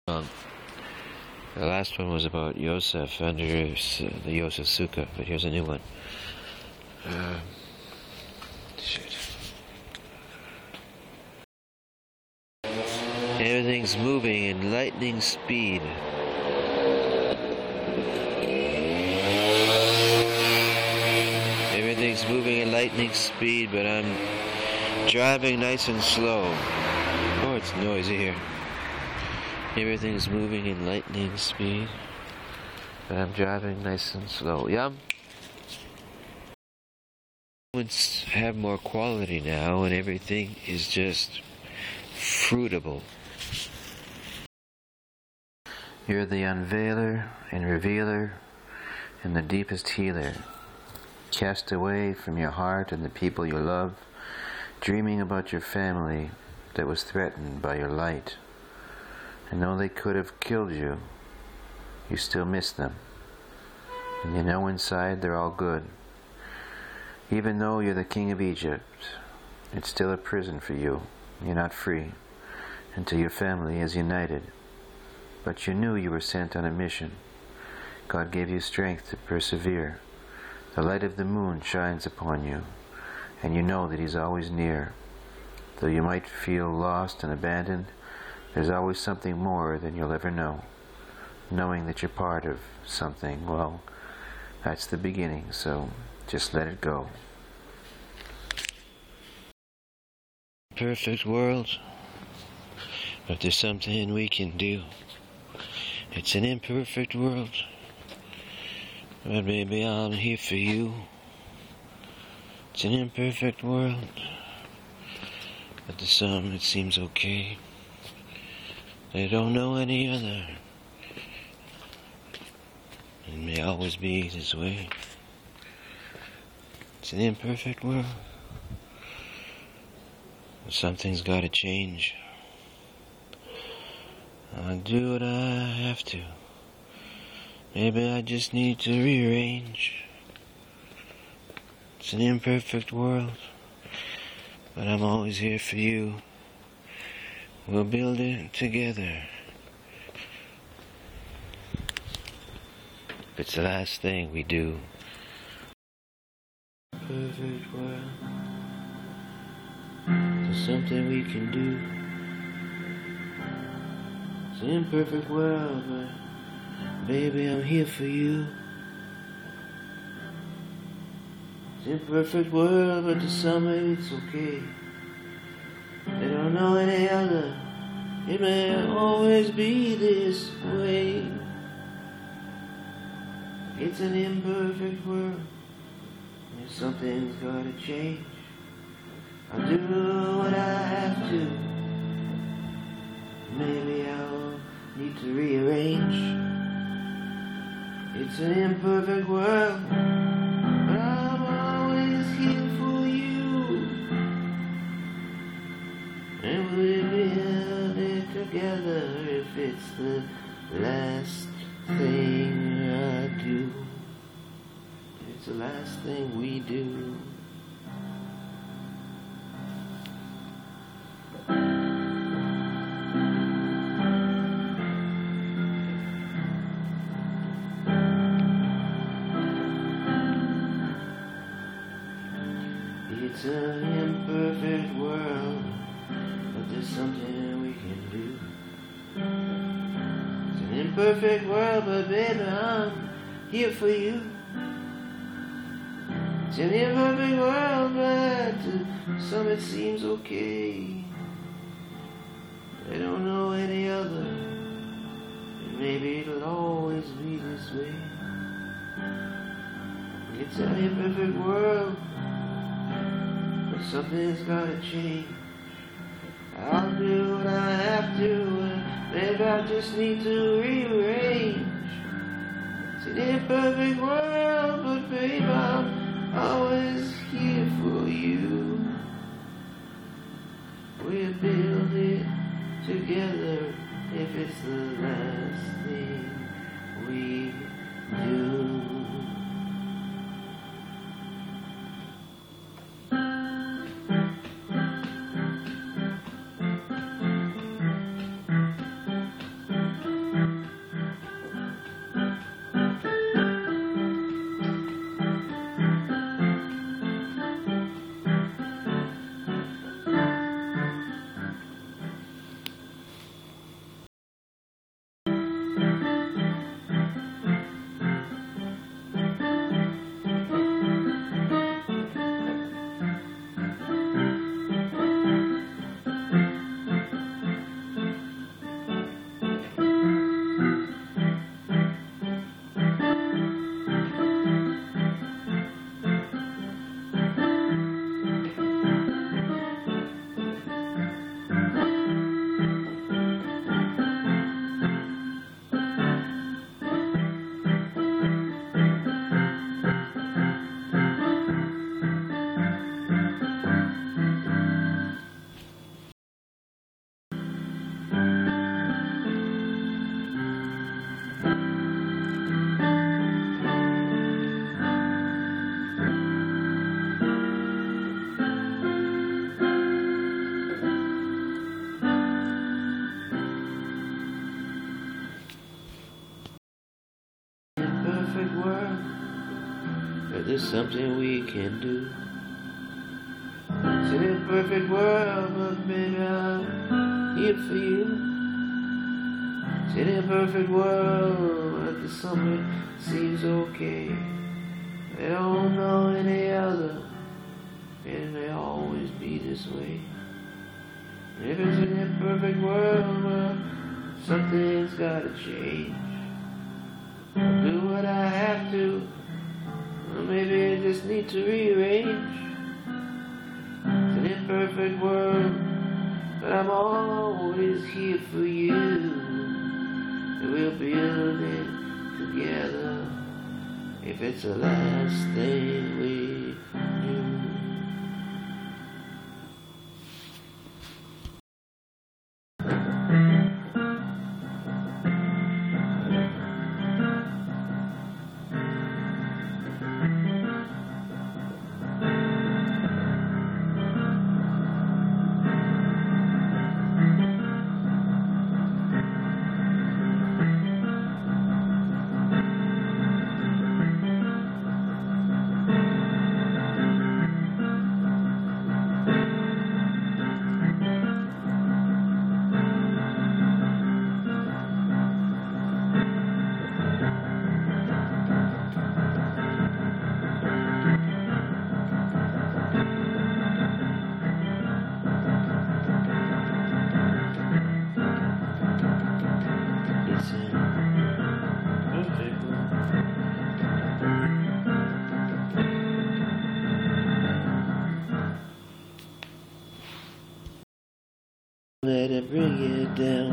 Um, the last one was about Yosef under the Yosef Sukkah, but here's a new one. Shit. Everything's moving in lightning speed. Everything's moving at lightning speed, but I'm driving nice and slow. Oh, it's noisy here. Everything's moving in lightning speed, but I'm driving nice and slow. Yum. Moments have more quality now, and everything is just fruitable. You're the unveiler and revealer and the deepest healer. Cast away from your heart and the people you love, dreaming about your family that was threatened by your light. And though they could have killed you, you still miss them. And you know inside they're all good. Even though you're the king of Egypt, it's still a prison for you. You're not free until your family is united. But you knew you were sent on a mission. God gave you strength to persevere. The light of the moon shines upon you, and you know that He's always near. Though you might feel lost and abandoned, there's always something more than you'll ever know. Knowing that you're part of something, well, that's the beginning, so just let it go. Perfect world, but there's something we can do. It's an imperfect world, but baby, I'm here for you. It's an imperfect world, but to some it seems okay. They don't know any other. It may always be this way. It's an imperfect world. But something's gotta change. I'll do what I have to. Maybe I just need to rearrange. It's an imperfect world, but I'm always here for you. We'll build it together. It's the last thing we do. Perfect world. There's something we can do. It's an imperfect world, but baby, I'm here for you. It's an imperfect world, but to some it's okay. They don't know any other. It may always be this way. It's an imperfect world, and something's gotta change. I'll do what I have to. Maybe I'll need to rearrange. It's an imperfect world, but I'm always here for you. And we'll build it together if it's the last thing I do. It's the last thing we do. It's an imperfect world, but there's something we can do. It's an imperfect world, but baby, I'm here for you. It's an imperfect world, but to some it seems okay. They don't know any other, and maybe it'll always be this way. It's an imperfect world, but something's gotta change. I'll do what I have to, and maybe I just need to rearrange. It's an imperfect world, but babe, I'm always here for you. We'll build it together if it's the last thing we do. imperfect world, but there's something we can do. It's an imperfect world, but baby, I'm here for you. It's an imperfect world, but the summer seems okay. They don't know any other, and they always be this way. And if it's an imperfect world, well, something's gotta change. I'll do what I have to, or maybe I just need to rearrange. It's an imperfect world, but I'm always here for you. And we'll build it together if it's the last thing we do. Let it bring you down.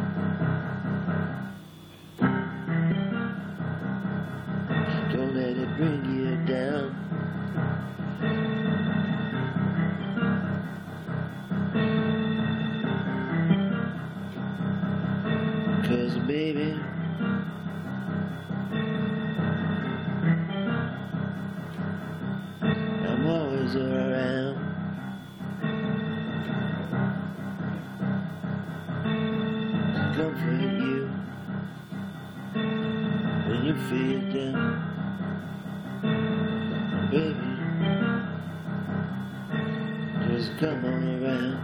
Don't let it bring you down. 'Cause baby, I'm always around. Comfort you when you feel down, baby. Just come on around.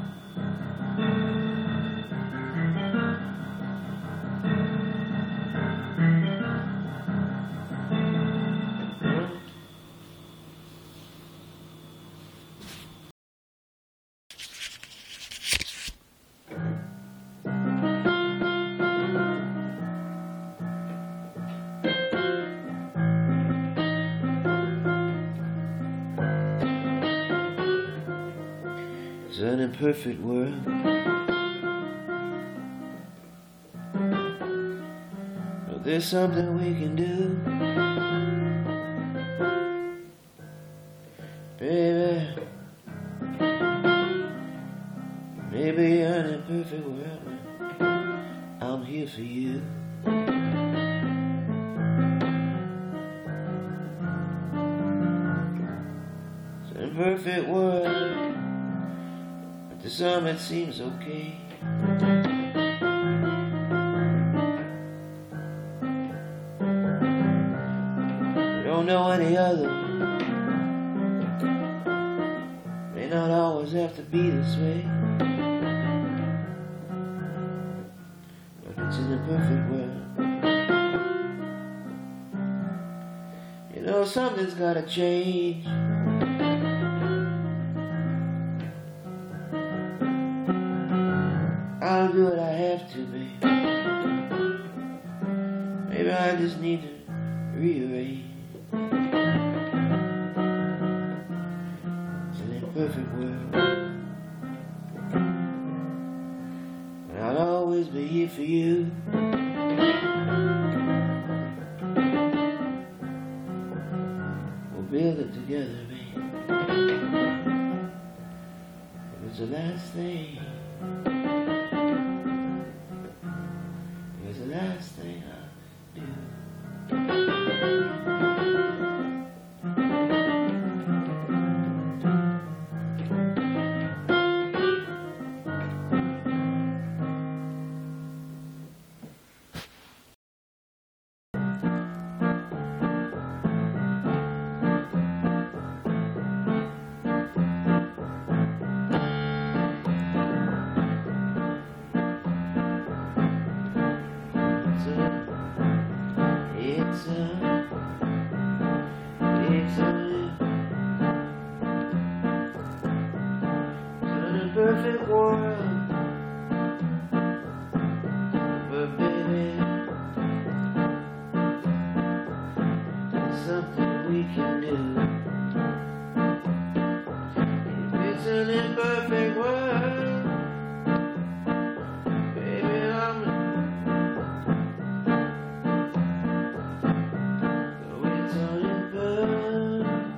It's an imperfect world, but there's something we can do, baby. Maybe an imperfect world, I'm here for you. It's an imperfect world, to some it seems okay. We don't know any other. May not always have to be this way, but it's an imperfect world. You know, something's gotta change. I'll do what I have to, babe. Maybe I just need to rearrange. It's an imperfect world, but I'll always be here for you. We'll build it together, babe. It was the last thing. It was the last thing I do. perfect world, but baby, it's something we can do. If it's an imperfect world, baby, I'm it's an imperfect.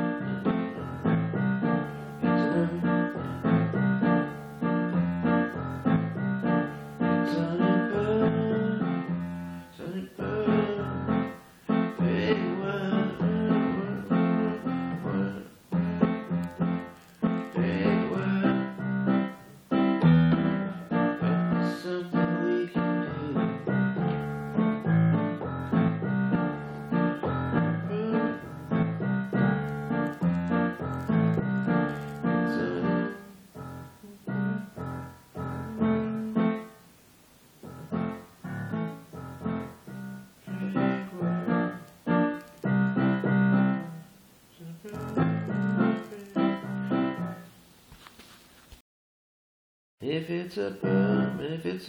If it's a perfect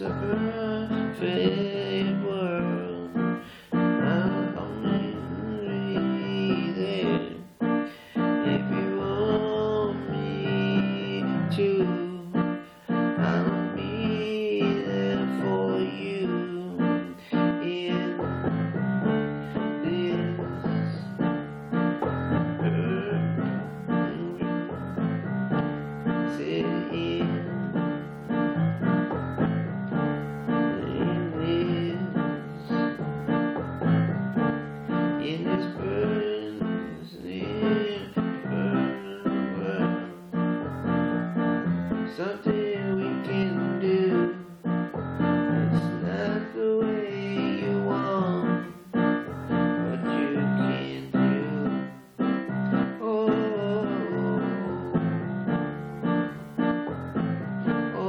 world, I'll only there. If you want me to, I'll be there for you. In this something we can do. It's not the way you want, but you can do. Oh, oh,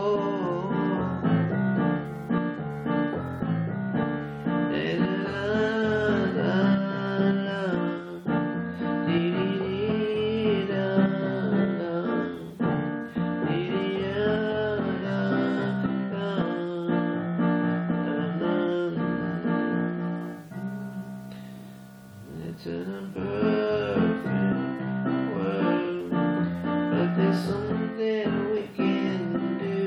it's an imperfect world, but there's something we can do.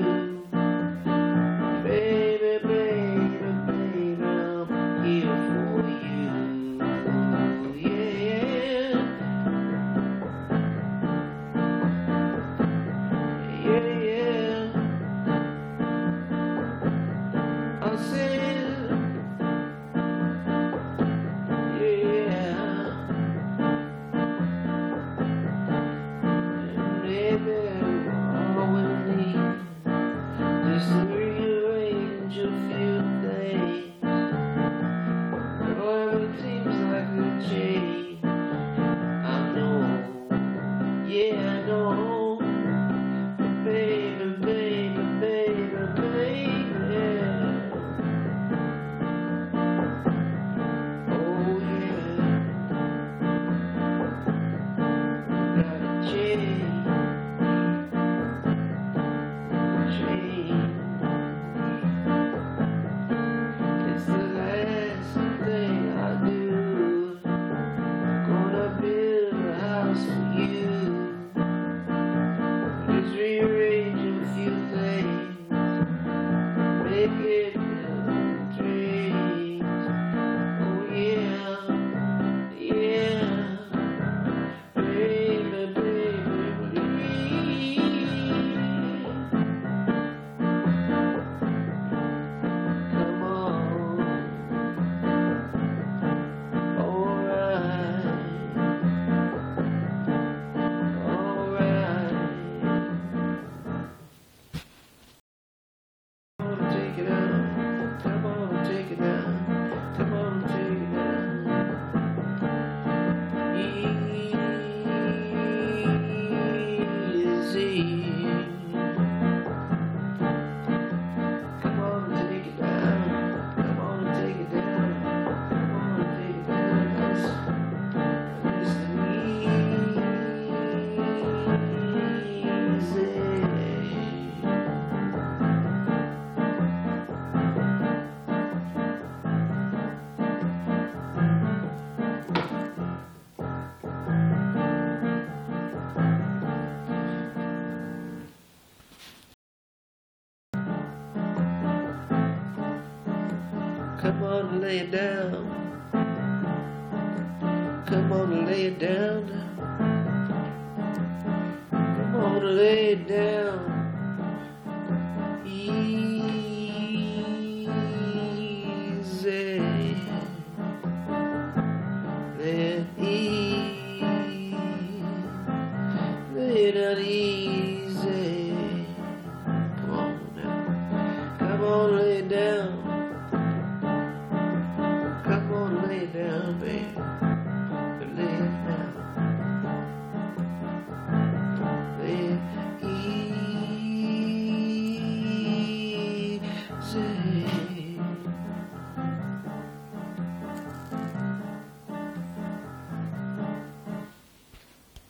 Baby, baby, baby, I'm here for you. Yeah, yeah, yeah. I said, yeah. Baby, all we need just to rearrange a few things. Oh, it seems like a change. I know, yeah, I know. Baby, baby, baby, baby. Come on and lay it down. Come on and lay it down. Come on and lay it down.